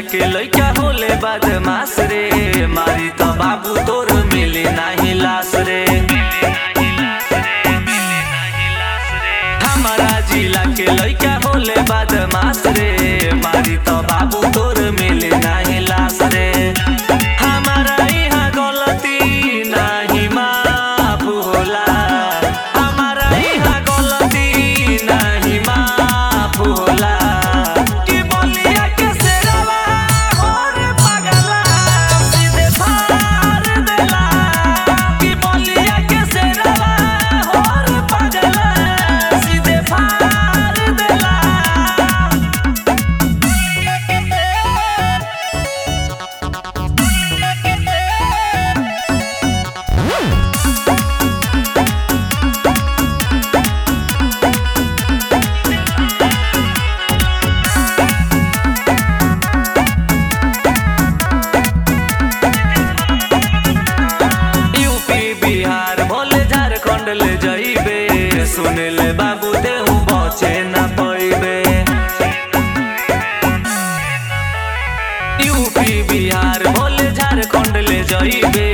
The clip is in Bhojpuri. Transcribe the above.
के लइका होले बदमाश रे, मारी त बाबू तोर मिले नाही लाश रे। हमारा जिला के लइका होले बदमाश रे, मारी त बाबू तोर मिले नाही लाश रे। हमारा यहाँ गलती नाही माफ होला, हमारा यहाँ गलती नाही माफ होला। कि बोलिया के शेरवा और पगला सीधे फाड़ देला, कि बोलिया के शेरवा और पगला सीधे फाड़ देला। यूपी बिहार भोले झारखंड ले जाइबे, सुन ले बाबू देहू बचे न पइबे। यूपी बिहार भोले झारखंड ले जाइबे,